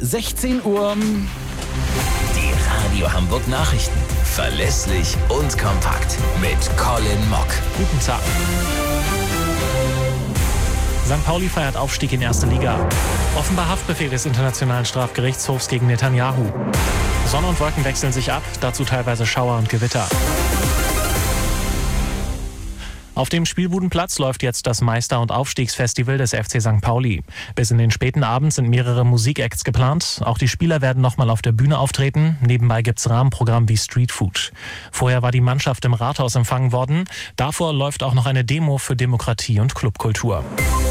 16 Uhr. Die Radio Hamburg Nachrichten. Verlässlich und kompakt. Mit Colin Mock. Guten Tag. St. Pauli feiert Aufstieg in erste Liga. Offenbar Haftbefehl des Internationalen Strafgerichtshofs gegen Netanyahu. Sonne und Wolken wechseln sich ab, dazu teilweise Schauer und Gewitter. Auf dem Spielbudenplatz läuft jetzt das Meister- und Aufstiegsfestival des FC St. Pauli. Bis in den späten Abend sind mehrere Musikacts geplant. Auch die Spieler werden nochmal auf der Bühne auftreten. Nebenbei gibt's Rahmenprogramm wie Streetfood. Vorher war die Mannschaft im Rathaus empfangen worden. Davor läuft auch noch eine Demo für Demokratie und Clubkultur.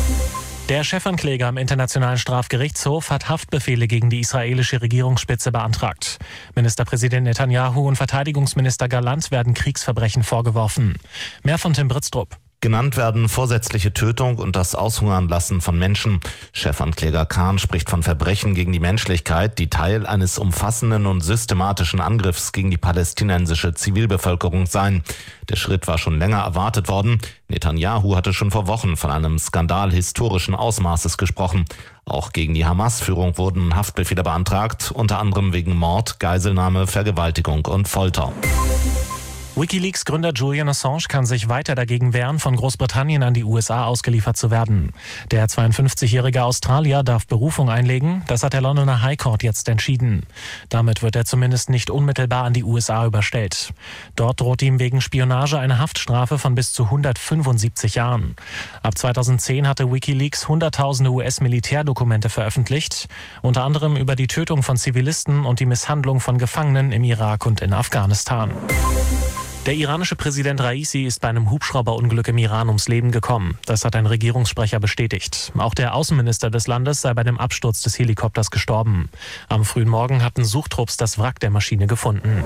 Der Chefankläger am Internationalen Strafgerichtshof hat Haftbefehle gegen die israelische Regierungsspitze beantragt. Ministerpräsident Netanyahu und Verteidigungsminister Gallant werden Kriegsverbrechen vorgeworfen. Mehr von Tim Britztrup. Genannt werden vorsätzliche Tötung und das Aushungern lassen von Menschen. Chefankläger Kahn spricht von Verbrechen gegen die Menschlichkeit, die Teil eines umfassenden und systematischen Angriffs gegen die palästinensische Zivilbevölkerung seien. Der Schritt war schon länger erwartet worden. Netanyahu hatte schon vor Wochen von einem Skandal historischen Ausmaßes gesprochen. Auch gegen die Hamas-Führung wurden Haftbefehle beantragt, unter anderem wegen Mord, Geiselnahme, Vergewaltigung und Folter. WikiLeaks-Gründer Julian Assange kann sich weiter dagegen wehren, von Großbritannien an die USA ausgeliefert zu werden. Der 52-jährige Australier darf Berufung einlegen. Das hat der Londoner High Court jetzt entschieden. Damit wird er zumindest nicht unmittelbar an die USA überstellt. Dort droht ihm wegen Spionage eine Haftstrafe von bis zu 175 Jahren. Ab 2010 hatte WikiLeaks hunderttausende US-Militärdokumente veröffentlicht, unter anderem über die Tötung von Zivilisten und die Misshandlung von Gefangenen im Irak und in Afghanistan. Der iranische Präsident Raisi ist bei einem Hubschrauberunglück im Iran ums Leben gekommen. Das hat ein Regierungssprecher bestätigt. Auch der Außenminister des Landes sei bei dem Absturz des Helikopters gestorben. Am frühen Morgen hatten Suchtrupps das Wrack der Maschine gefunden.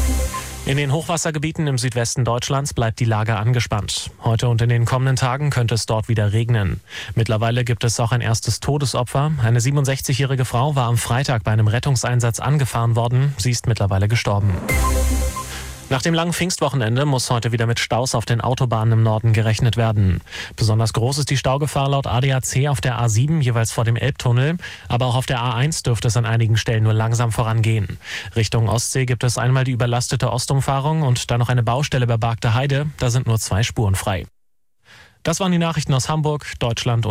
In den Hochwassergebieten im Südwesten Deutschlands bleibt die Lage angespannt. Heute und in den kommenden Tagen könnte es dort wieder regnen. Mittlerweile gibt es auch ein erstes Todesopfer. Eine 67-jährige Frau war am Freitag bei einem Rettungseinsatz angefahren worden. Sie ist mittlerweile gestorben. Nach dem langen Pfingstwochenende muss heute wieder mit Staus auf den Autobahnen im Norden gerechnet werden. Besonders groß ist die Staugefahr laut ADAC auf der A7, jeweils vor dem Elbtunnel. Aber auch auf der A1 dürfte es an einigen Stellen nur langsam vorangehen. Richtung Ostsee gibt es einmal die überlastete Ostumfahrung und dann noch eine Baustelle bei Bargter Heide. Da sind nur 2 Spuren frei. Das waren die Nachrichten aus Hamburg, Deutschland und